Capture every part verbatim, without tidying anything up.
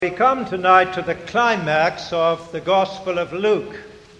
We come tonight to the climax of the Gospel of Luke.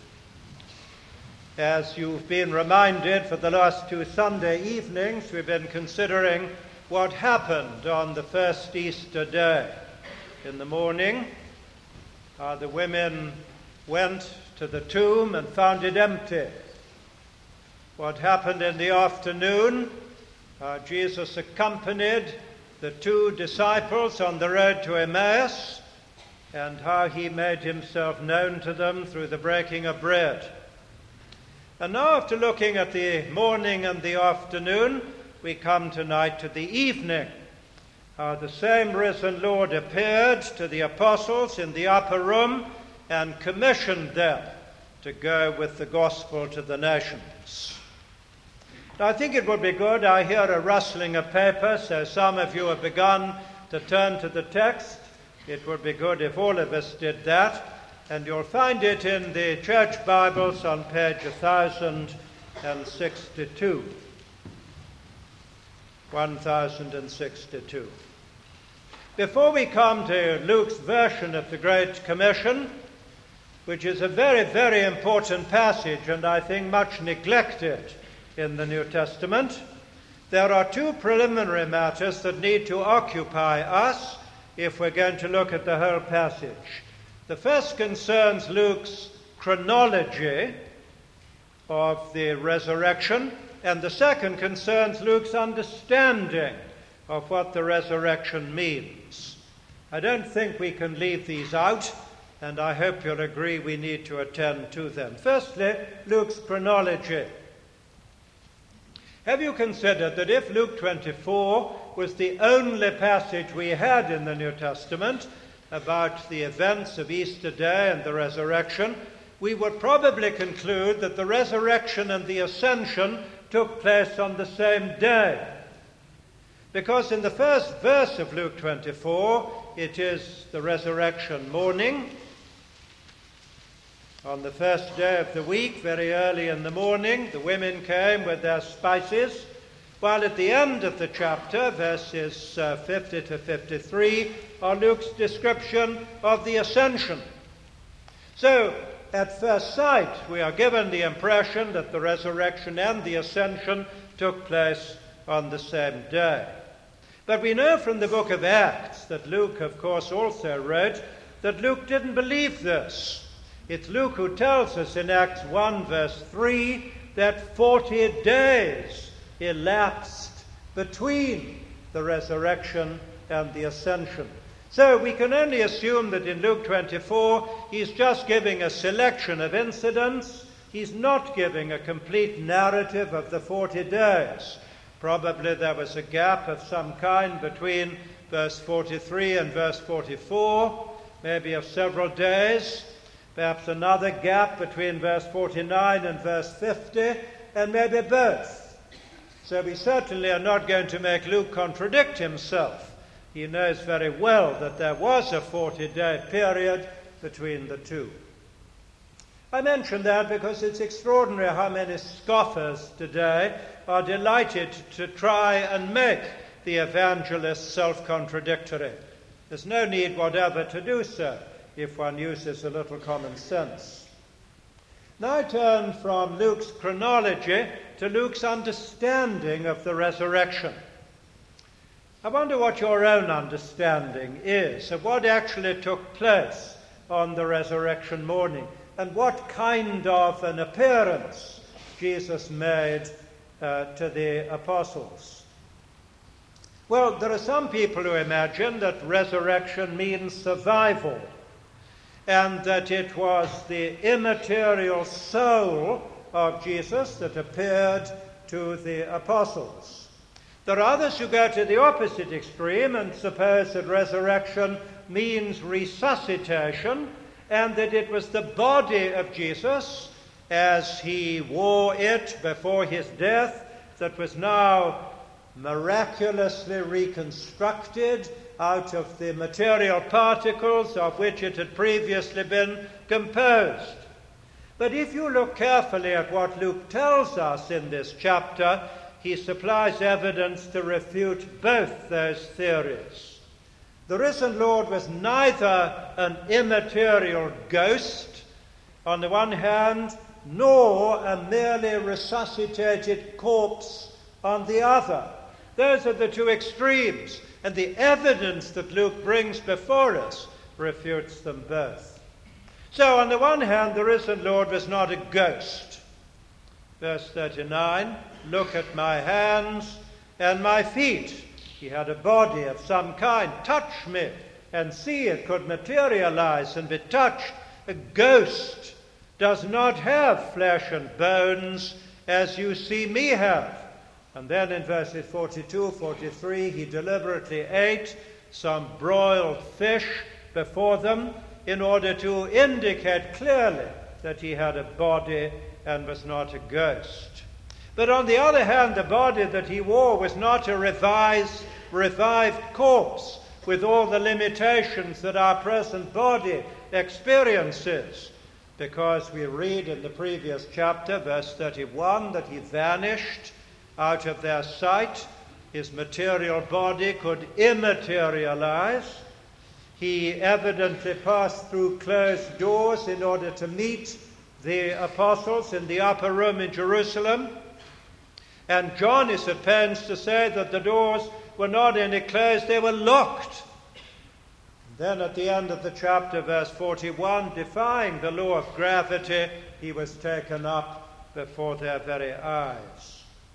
As you've been reminded for the last two Sunday evenings, we've been considering what happened on the first Easter day. In the morning, uh, the women went to the tomb and found it empty. What happened in the afternoon, uh, Jesus accompanied the two disciples on the road to Emmaus, and how he made himself known to them through the breaking of bread. And now, after looking at the morning and the afternoon, we come tonight to the evening. How the same risen Lord appeared to the apostles in the upper room and commissioned them to go with the gospel to the nations. I think it would be good. I hear a rustling of paper, so some of you have begun to turn to the text. It would be good if all of us did that. And you'll find it in the church Bibles on page one thousand sixty-two. one thousand sixty-two. Before we come to Luke's version of the Great Commission, which is a very, very important passage, and I think much neglected in the New Testament, there are two preliminary matters that need to occupy us if we're going to look at the whole passage. The first concerns Luke's chronology of the resurrection, and the second concerns Luke's understanding of what the resurrection means. I don't think we can leave these out, and I hope you'll agree we need to attend to them. Firstly, Luke's chronology. Have you considered that if Luke twenty-four was the only passage we had in the New Testament about the events of Easter Day and the resurrection, we would probably conclude that the resurrection and the ascension took place on the same day. Because in the first verse of Luke twenty-four, it is the resurrection morning. On the first day of the week, very early in the morning, the women came with their spices, while at the end of the chapter, verses uh, fifty to fifty-three, are Luke's description of the ascension. So, at first sight, we are given the impression that the resurrection and the ascension took place on the same day. But we know from the book of Acts that Luke, of course, also wrote that Luke didn't believe this. It's Luke who tells us in Acts one, verse three, that forty days elapsed between the resurrection and the ascension. So we can only assume that in Luke twenty-four, he's just giving a selection of incidents. He's not giving a complete narrative of the forty days. Probably there was a gap of some kind between verse forty-three and verse forty-four, maybe of several days. Perhaps another gap between verse forty-nine and verse fifty, and maybe both. So we certainly are not going to make Luke contradict himself. He knows very well that there was a forty-day period between the two. I mention that because it's extraordinary how many scoffers today are delighted to try and make the evangelist self-contradictory. There's no need whatever to do so if one uses a little common sense. Now I turn from Luke's chronology to Luke's understanding of the resurrection. I wonder what your own understanding is of what actually took place on the resurrection morning, and what kind of an appearance Jesus made uh, to the apostles. Well, there are some people who imagine that resurrection means survival, and that it was the immaterial soul of Jesus that appeared to the apostles. There are others who go to the opposite extreme and suppose that resurrection means resuscitation, and that it was the body of Jesus, as he wore it before his death, that was now miraculously reconstructed out of the material particles of which it had previously been composed. But if you look carefully at what Luke tells us in this chapter, he supplies evidence to refute both those theories. The risen Lord was neither an immaterial ghost on the one hand, nor a merely resuscitated corpse on the other. Those are the two extremes, and the evidence that Luke brings before us refutes them both. So on the one hand, the risen Lord was not a ghost. Verse thirty-nine, look at my hands and my feet. He had a body of some kind. Touch me and see. It could materialize and be touched. A ghost does not have flesh and bones as you see me have. And then in verses forty-two, forty-three, he deliberately ate some broiled fish before them in order to indicate clearly that he had a body and was not a ghost. But on the other hand, the body that he wore was not a revised, revived corpse with all the limitations that our present body experiences, because we read in the previous chapter, verse thirty-one, that he vanished out of their sight. His material body could immaterialize. He evidently passed through closed doors in order to meet the apostles in the upper room in Jerusalem. And John is at pains to say that the doors were not only closed, they were locked. Then at the end of the chapter, verse forty-one, defying the law of gravity, he was taken up before their very eyes.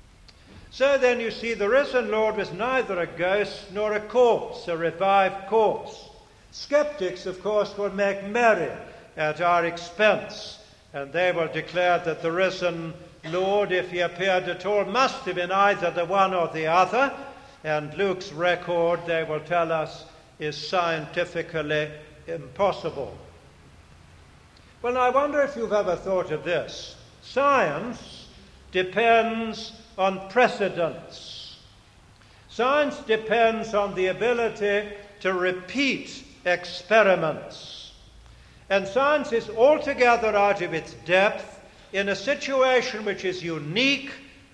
So then you see, the risen Lord was neither a ghost nor a corpse, a revived corpse. Skeptics, of course, will make merry at our expense, and they will declare that the risen Lord, if he appeared at all, must have been either the one or the other, and Luke's record, they will tell us, is scientifically impossible. Well, I wonder if you've ever thought of this. Science depends on precedents. Science depends on the ability to repeat experiments. And science is altogether out of its depth in a situation which is unique,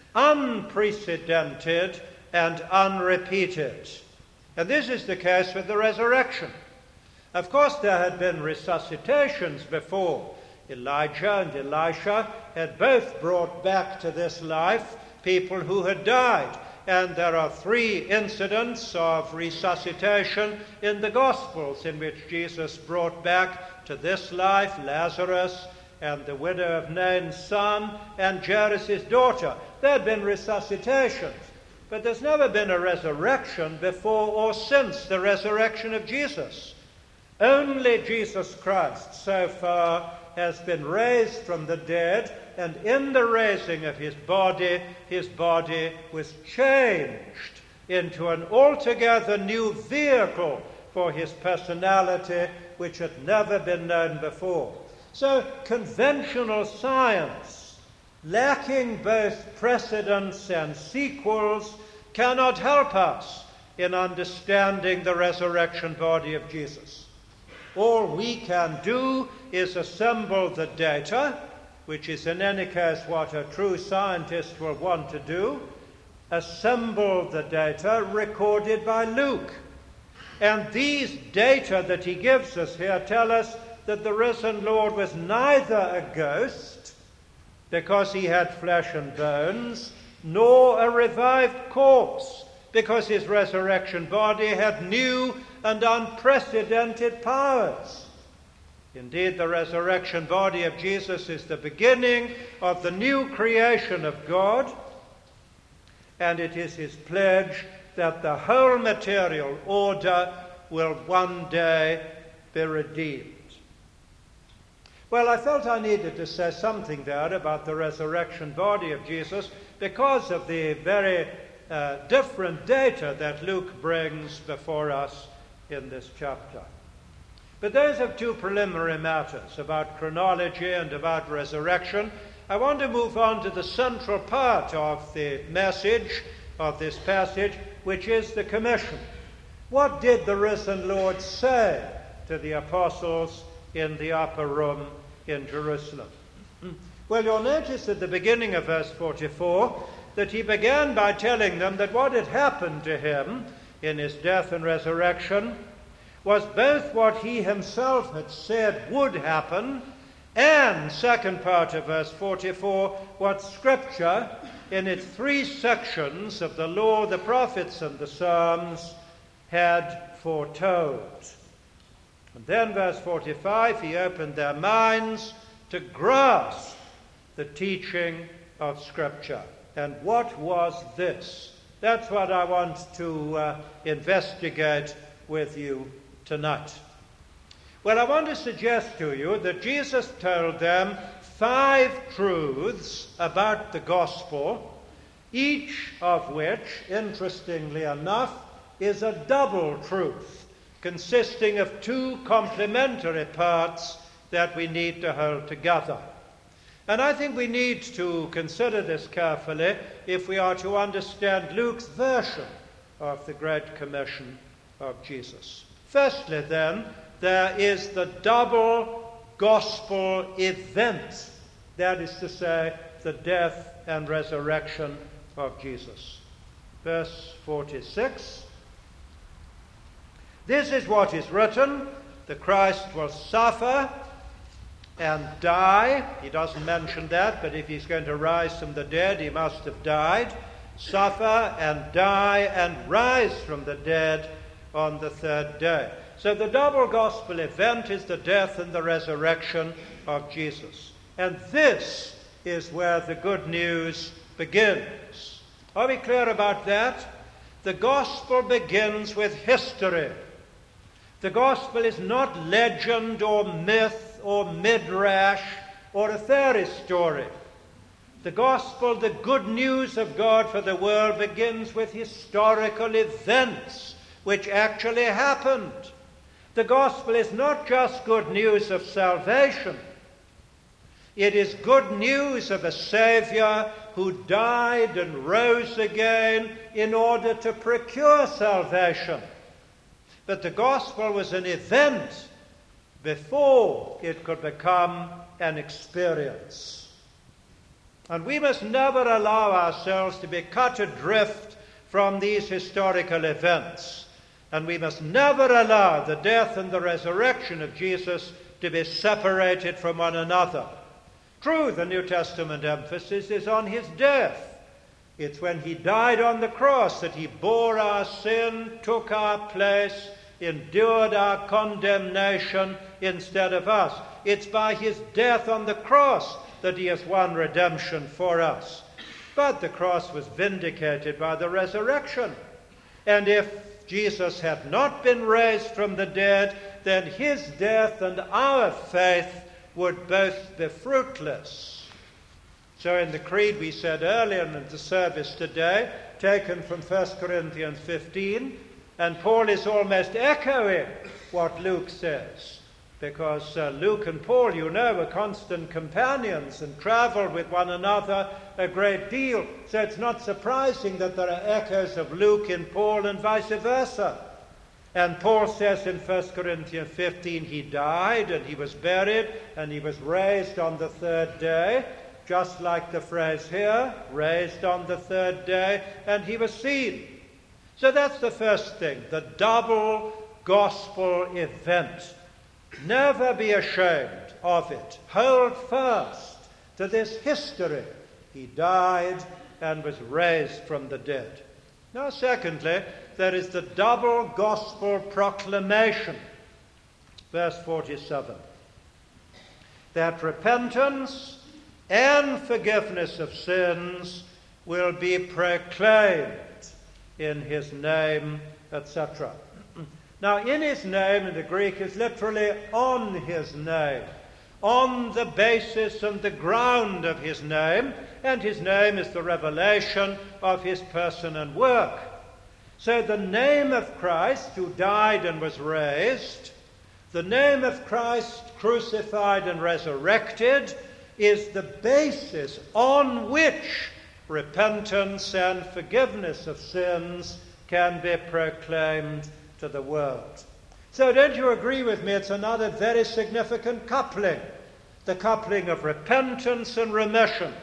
unprecedented, and unrepeated. And this is the case with the resurrection. Of course, there had been resuscitations before. Elijah and Elisha had both brought back to this life people who had died. And there are three incidents of resuscitation in the Gospels in which Jesus brought back to this life Lazarus and the widow of Nain's son and Jairus' daughter. There had been resuscitations, but there's never been a resurrection before or since the resurrection of Jesus. Only Jesus Christ so far has been raised from the dead, and in the raising of his body, his body was changed into an altogether new vehicle for his personality, which had never been known before. So conventional science, lacking both precedents and sequels, cannot help us in understanding the resurrection body of Jesus. All we can do is assemble the data, which is in any case what a true scientist will want to do, assemble the data recorded by Luke. And these data that he gives us here tell us that the risen Lord was neither a ghost, because he had flesh and bones, nor a revived corpse, because his resurrection body had new and unprecedented powers. Indeed, the resurrection body of Jesus is the beginning of the new creation of God, and it is his pledge that the whole material order will one day be redeemed. Well, I felt I needed to say something there about the resurrection body of Jesus because of the very uh, different data that Luke brings before us in this chapter. But those are two preliminary matters about chronology and about resurrection. I want to move on to the central part of the message of this passage, which is the commission. What did the risen Lord say to the apostles in the upper room in Jerusalem? Well, you'll notice at the beginning of verse forty-four that he began by telling them that what had happened to him in his death and resurrection was both what he himself had said would happen and, second part of verse forty-four, what Scripture, in its three sections of the law, the prophets, and the Psalms, had foretold. And then, verse forty-five, he opened their minds to grasp the teaching of Scripture. And what was this? That's what I want to uh, investigate with you tonight. Well, I want to suggest to you that Jesus told them five truths about the gospel, each of which, interestingly enough, is a double truth, consisting of two complementary parts that we need to hold together. And I think we need to consider this carefully if we are to understand Luke's version of the Great Commission of Jesus. Firstly, then, there is the double gospel event, that is to say, the death and resurrection of Jesus. Verse forty-six, this is what is written, the Christ will suffer and die. He doesn't mention that, but if he's going to rise from the dead, he must have died. Suffer and die and rise from the dead on the third day. So the double gospel event is the death and the resurrection of Jesus. And this is where the good news begins. Are we clear about that? The gospel begins with history. The gospel is not legend or myth or midrash or a fairy story. The gospel, the good news of God for the world, begins with historical events which actually happened. The gospel is not just good news of salvation. It is good news of a Savior who died and rose again in order to procure salvation. But the gospel was an event before it could become an experience. And we must never allow ourselves to be cut adrift from these historical events. And we must never allow the death and the resurrection of Jesus to be separated from one another. True, the New Testament emphasis is on his death. It's when he died on the cross that he bore our sin, took our place, endured our condemnation instead of us. It's by his death on the cross that he has won redemption for us. But the cross was vindicated by the resurrection. And if Jesus had not been raised from the dead, then his death and our faith would both be fruitless. So in the creed we said earlier in the service today, taken from First Corinthians fifteen, and Paul is almost echoing what Luke says, because uh, Luke and Paul, you know, were constant companions and traveled with one another a great deal. So it's not surprising that there are echoes of Luke in Paul and vice versa. And Paul says in First Corinthians fifteen, he died and he was buried and he was raised on the third day, just like the phrase here, raised on the third day, and he was seen. So that's the first thing, the double gospel event. Never be ashamed of it. Hold fast to this history. He died and was raised from the dead. Now, secondly, there is the double gospel proclamation. Verse forty-seven. That repentance and forgiveness of sins will be proclaimed in his name, et cetera. Now, in his name in the Greek is literally on his name, on the basis and the ground of his name, and his name is the revelation of his person and work. So the name of Christ, who died and was raised, the name of Christ crucified and resurrected, is the basis on which repentance and forgiveness of sins can be proclaimed to the world. So don't you agree with me? It's another very significant coupling, the coupling of repentance and remission,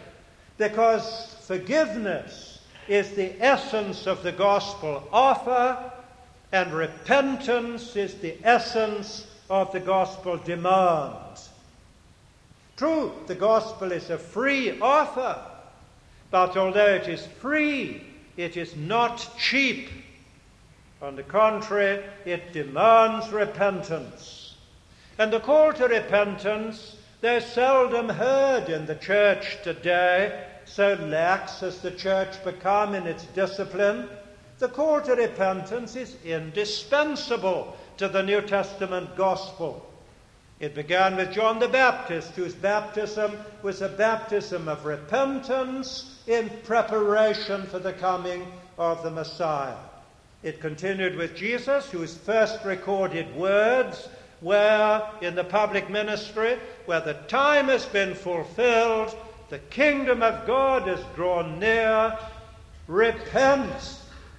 because forgiveness is the essence of the gospel offer, And repentance is the essence of the gospel demands. True, the gospel is a free offer, but although it is free, it is not cheap. On the contrary, it demands repentance. And the call to repentance, though seldom heard in the church today, so lax has the church become in its discipline, the call to repentance is indispensable to the New Testament gospel. It began with John the Baptist, whose baptism was a baptism of repentance in preparation for the coming of the Messiah. It continued with Jesus, whose first recorded words were in the public ministry, where the time has been fulfilled, the kingdom of God is drawn near, repent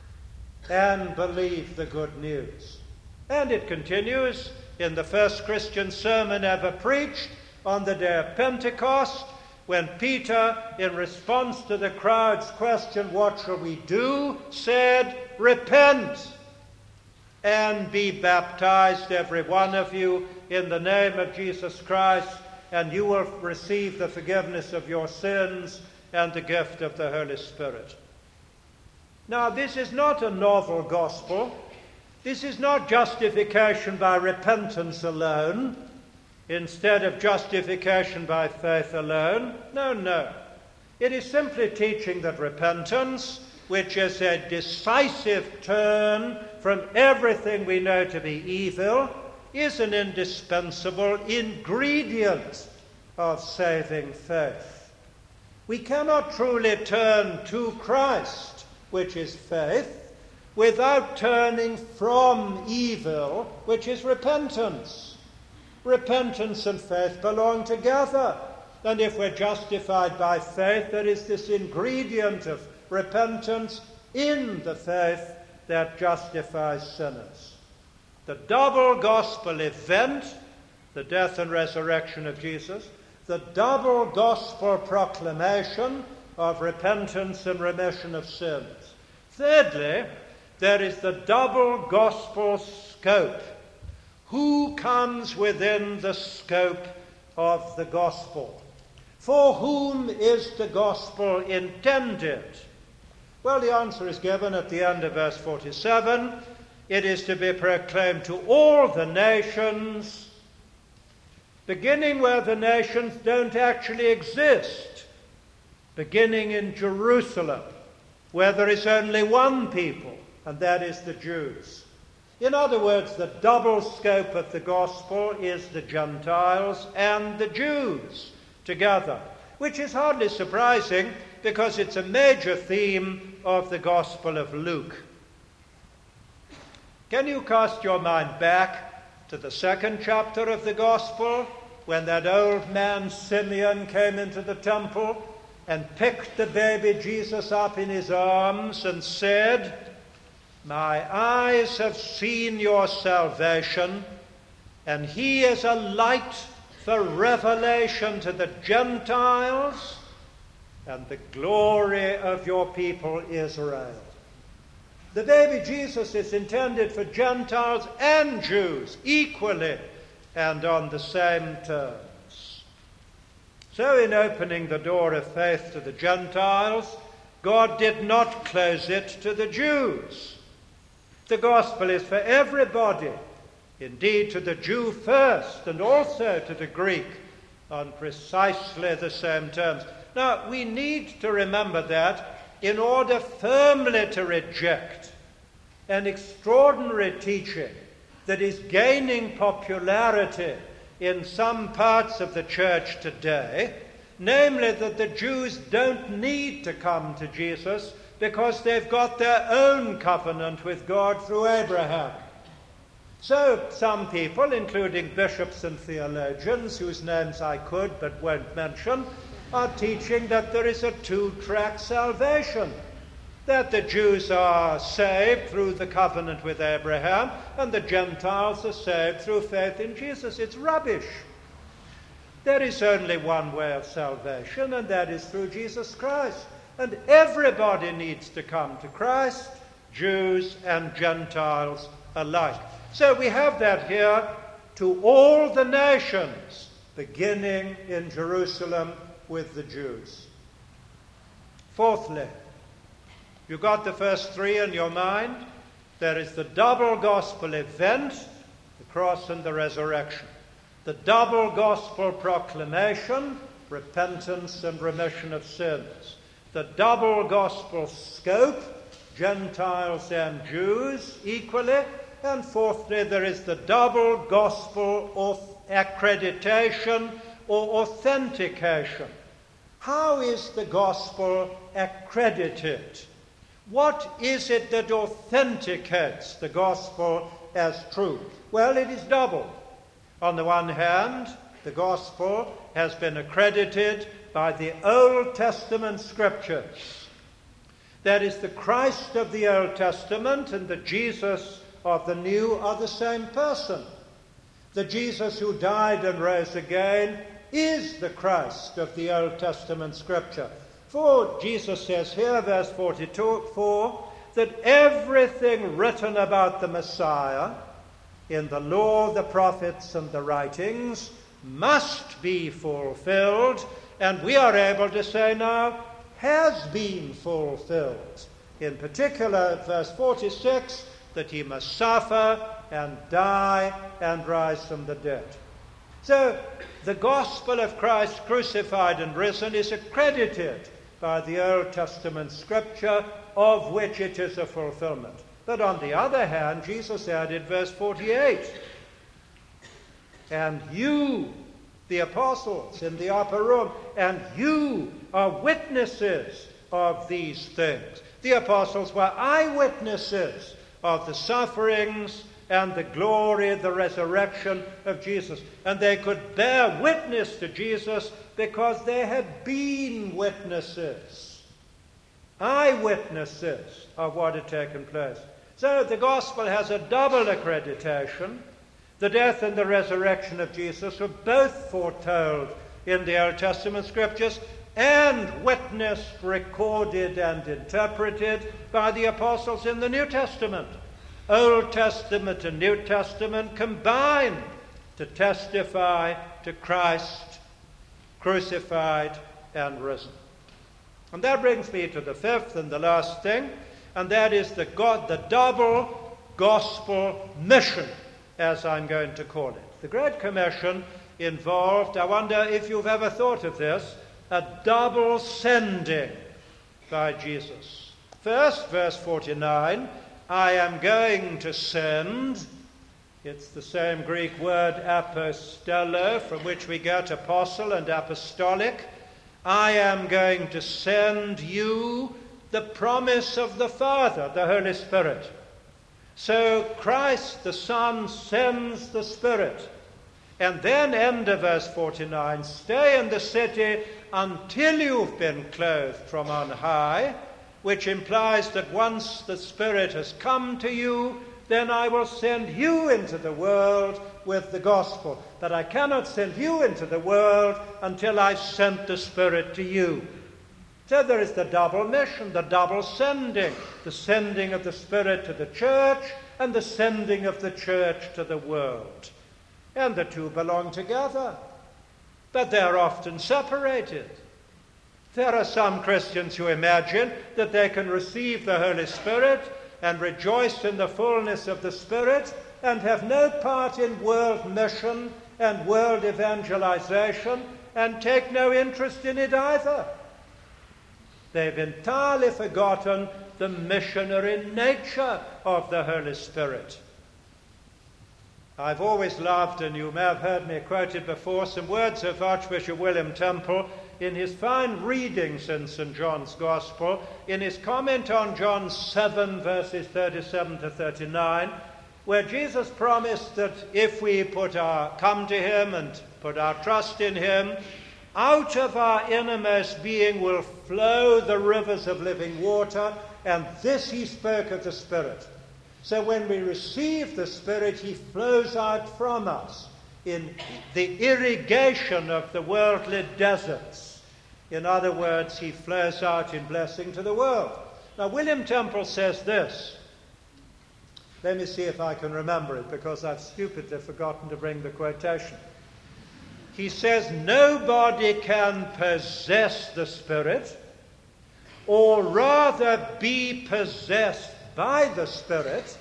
and believe the good news. And it continues in the first Christian sermon ever preached on the day of Pentecost, when Peter, in response to the crowd's question, "What shall we do?" said, "Repent and be baptized, every one of you, in the name of Jesus Christ, and you will receive the forgiveness of your sins and the gift of the Holy Spirit." Now, this is not a novel gospel. This is not justification by repentance alone, instead of justification by faith alone. No, no. It is simply teaching that repentance, which is a decisive turn from everything we know to be evil, is an indispensable ingredient of saving faith. We cannot truly turn to Christ, which is faith, without turning from evil, which is repentance. Repentance and faith belong together. And if we're justified by faith, there is this ingredient of repentance in the faith that justifies sinners. The double gospel event, the death and resurrection of Jesus, the double gospel proclamation of repentance and remission of sins. Thirdly, there is the double gospel scope. Who comes within the scope of the gospel? For whom is the gospel intended? Well, the answer is given at the end of verse forty-seven. It is to be proclaimed to all the nations, beginning where the nations don't actually exist, beginning in Jerusalem, where there is only one people, and that is the Jews. In other words, the double scope of the gospel is the Gentiles and the Jews together, which is hardly surprising because it's a major theme of the Gospel of Luke. Can you cast your mind back to the second chapter of the Gospel, when that old man Simeon came into the temple and picked the baby Jesus up in his arms and said, "My eyes have seen your salvation, and he is a light for revelation to the Gentiles and the glory of your people Israel." The baby Jesus is intended for Gentiles and Jews equally and on the same terms. So in opening the door of faith to the Gentiles, God did not close it to the Jews. The gospel is for everybody, indeed to the Jew first and also to the Greek on precisely the same terms. Now, we need to remember that in order firmly to reject an extraordinary teaching that is gaining popularity in some parts of the church today, namely that the Jews don't need to come to Jesus because they've got their own covenant with God through Abraham. So some people, including bishops and theologians, whose names I could but won't mention, are teaching that there is a two-track salvation, that the Jews are saved through the covenant with Abraham and the Gentiles are saved through faith in Jesus. It's rubbish. There is only one way of salvation, and that is through Jesus Christ. And everybody needs to come to Christ, Jews and Gentiles alike. So we have that here, to all the nations, beginning in Jerusalem with the Jews. Fourthly, you got the first three in your mind? There is the double gospel event, the cross and the resurrection. The double gospel proclamation, repentance and remission of sins. The double gospel scope, Gentiles and Jews equally. And fourthly, there is the double gospel of accreditation or authentication. How is the gospel accredited? What is it that authenticates the gospel as true? Well, it is double. On the one hand, the gospel has been accredited by the Old Testament scriptures. That is, the Christ of the Old Testament and the Jesus of the New are the same person. The Jesus who died and rose again is the Christ of the Old Testament scripture. For Jesus says here, verse forty-two, four, that everything written about the Messiah in the law, the prophets, and the writings must be fulfilled, and we are able to say now, has been fulfilled. In particular, verse forty-six, that he must suffer and die and rise from the dead. So, the gospel of Christ crucified and risen is accredited by the Old Testament scripture, of which it is a fulfillment. But on the other hand, Jesus added verse forty-eight, and you, the apostles in the upper room, and you are witnesses of these things. The apostles were eyewitnesses of the sufferings and the glory, the resurrection of Jesus. And they could bear witness to Jesus because they had been witnesses, eyewitnesses of what had taken place. So the gospel has a double accreditation. The death and the resurrection of Jesus were both foretold in the Old Testament scriptures and witnessed, recorded, and interpreted by the apostles in the New Testament. Old Testament and New Testament combine to testify to Christ crucified and risen. And that brings me to the fifth and the last thing, and that is the God, the double gospel mission, as I'm going to call it. The Great Commission involved, I wonder if you've ever thought of this, a double sending by Jesus. First, verse forty-nine, I am going to send. It's the same Greek word apostello, from which we get apostle and apostolic. I am going to send you the promise of the Father, the Holy Spirit. So Christ the Son sends the Spirit. And then, end of verse forty-nine, stay in the city until you've been clothed from on high, which implies that once the Spirit has come to you, then I will send you into the world with the gospel. But I cannot send you into the world until I've sent the Spirit to you. So there is the double mission, the double sending, the sending of the Spirit to the church and the sending of the church to the world. And the two belong together, but they're often separated. There are some Christians who imagine that they can receive the Holy Spirit and rejoice in the fullness of the Spirit and have no part in world mission and world evangelization and take no interest in it either. They've entirely forgotten the missionary nature of the Holy Spirit. I've always loved, and you may have heard me quoted before, some words of Archbishop William Temple in his fine readings in Saint John's Gospel, in his comment on John seven, verses thirty-seven to thirty-nine, where Jesus promised that if we put our come to him and put our trust in him, out of our innermost being will flow the rivers of living water, and this he spoke of the Spirit. So when we receive the Spirit, he flows out from us in the irrigation of the worldly deserts. In other words, he flows out in blessing to the world. Now, William Temple says this, Let me see if I can remember it, because I've stupidly forgotten to bring the quotation. He says, nobody can possess the Spirit, or rather be possessed by the Spirit,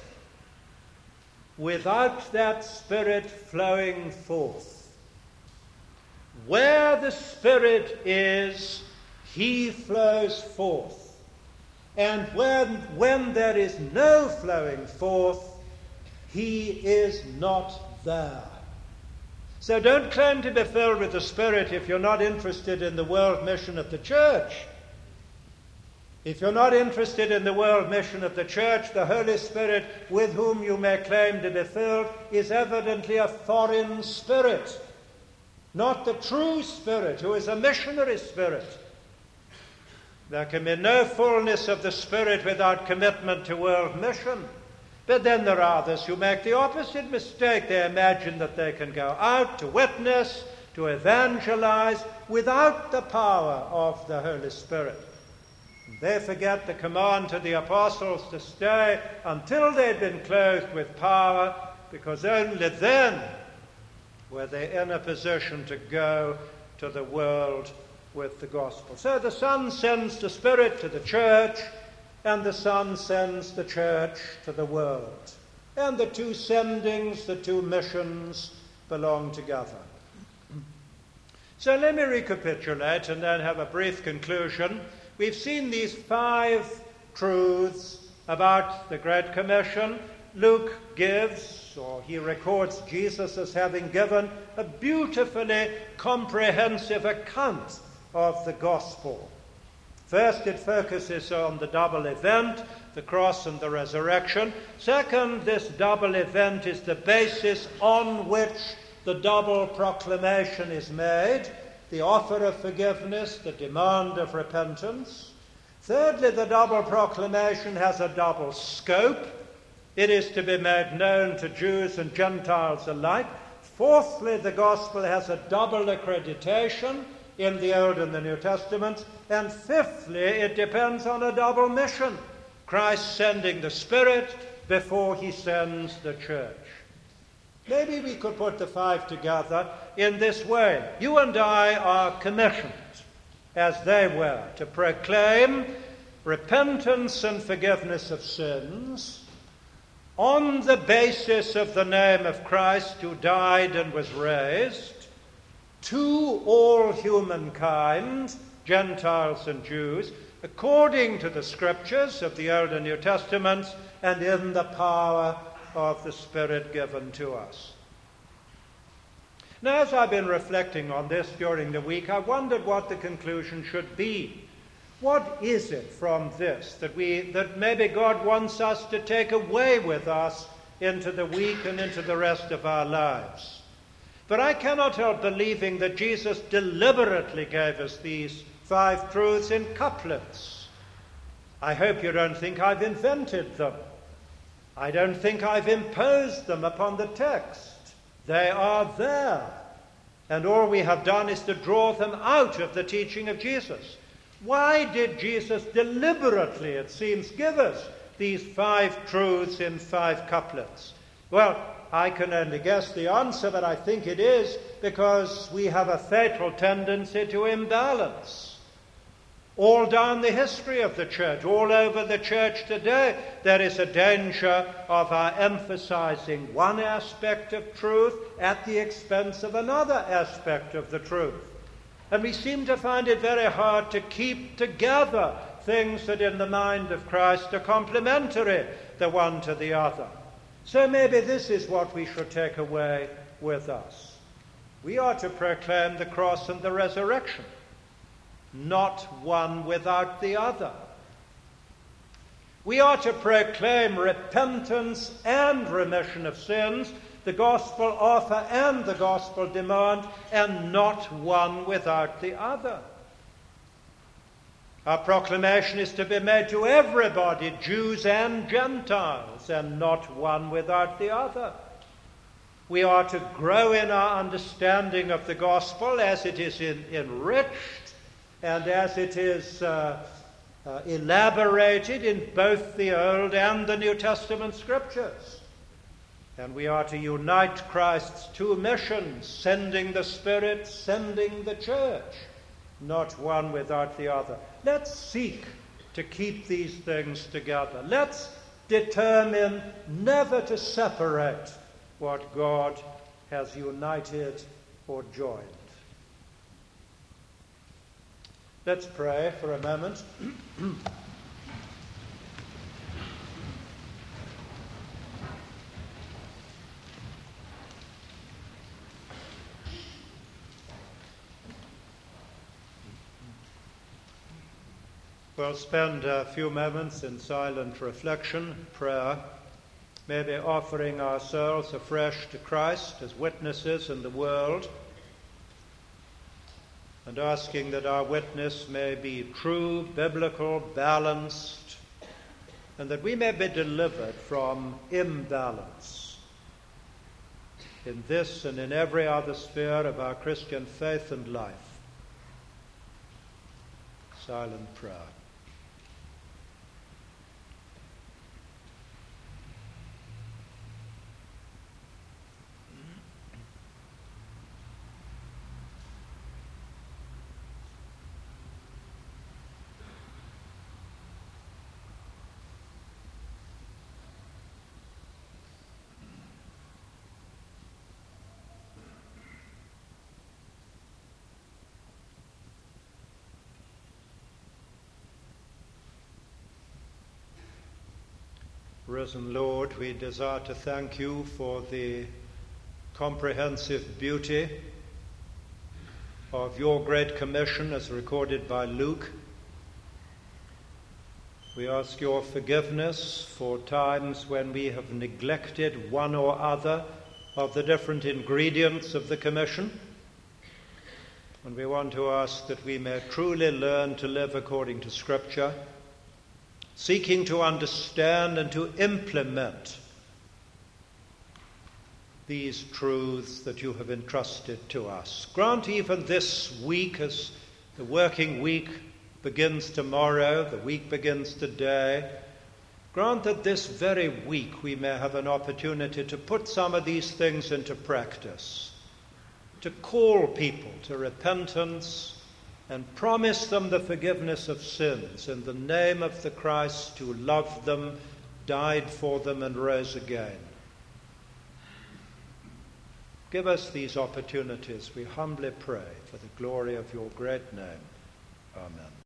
without that Spirit flowing forth. Where the Spirit is, he flows forth. And when, when there is no flowing forth, he is not there. So don't claim to be filled with the Spirit if you're not interested in the world mission of the church. If you're not interested in the world mission of the church, the Holy Spirit with whom you may claim to be filled is evidently a foreign spirit, not the true Spirit, who is a missionary spirit. There can be no fullness of the Spirit without commitment to world mission. But then there are others who make the opposite mistake. They imagine that they can go out to witness, to evangelize, without the power of the Holy Spirit. They forget the command to the apostles to stay until they'd been clothed with power, because only then were they in a position to go to the world with the gospel. So the Son sends the Spirit to the church, and the Son sends the church to the world. And the two sendings, the two missions, belong together. So let me recapitulate and then have a brief conclusion. We've seen these five truths about the Great Commission. Luke gives, or he records Jesus as having given a beautifully comprehensive account of the gospel. First, it focuses on the double event, the cross and the resurrection. Second, this double event is the basis on which the double proclamation is made, the offer of forgiveness, the demand of repentance. Thirdly, the double proclamation has a double scope. It is to be made known to Jews and Gentiles alike. Fourthly, the gospel has a double accreditation in the Old and the New Testament. And fifthly, it depends on a double mission. Christ sending the Spirit before he sends the church. Maybe we could put the five together in this way. You and I are commissioned, as they were, to proclaim repentance and forgiveness of sins on the basis of the name of Christ, who died and was raised, to all humankind, Gentiles and Jews, according to the Scriptures of the Old and New Testaments, and in the power of the Spirit given to us. Now, as I've been reflecting on this during the week, I wondered what the conclusion should be. What is it from this that we that maybe God wants us to take away with us into the week and into the rest of our lives? But I cannot help believing that Jesus deliberately gave us these five truths in couplets. I hope you don't think I've invented them. I don't think I've imposed them upon the text. They are there. And all we have done is to draw them out of the teaching of Jesus. Why did Jesus deliberately, it seems, give us these five truths in five couplets? Well, I can only guess the answer, but I think it is because we have a fatal tendency to imbalance. All down the history of the church, all over the church today, there is a danger of our emphasizing one aspect of truth at the expense of another aspect of the truth. And we seem to find it very hard to keep together things that in the mind of Christ are complementary, the one to the other. So maybe this is what we should take away with us. We are to proclaim the cross and the resurrection, not one without the other. We are to proclaim repentance and remission of sins, the gospel offer and the gospel demand, and not one without the other. Our proclamation is to be made to everybody, Jews and Gentiles, and not one without the other. We are to grow in our understanding of the gospel as it is in, enriched and as it is uh, uh, elaborated in both the Old and the New Testament scriptures. And we are to unite Christ's two missions, sending the Spirit, sending the church, not one without the other. Let's seek to keep these things together. Let's determine never to separate what God has united or joined. Let's pray for a moment. We'll spend a few moments in silent reflection, prayer, maybe offering ourselves afresh to Christ as witnesses in the world, and asking that our witness may be true, biblical, balanced, and that we may be delivered from imbalance in this and in every other sphere of our Christian faith and life. Silent prayer. Risen Lord, we desire to thank you for the comprehensive beauty of your great commission as recorded by Luke. We ask your forgiveness for times when we have neglected one or other of the different ingredients of the commission. And we want to ask that we may truly learn to live according to Scripture, seeking to understand and to implement these truths that you have entrusted to us. Grant even this week, as the working week begins tomorrow, the week begins today, grant that this very week we may have an opportunity to put some of these things into practice, to call people to repentance, and promise them the forgiveness of sins in the name of the Christ who loved them, died for them, and rose again. Give us these opportunities, we humbly pray, for the glory of your great name. Amen.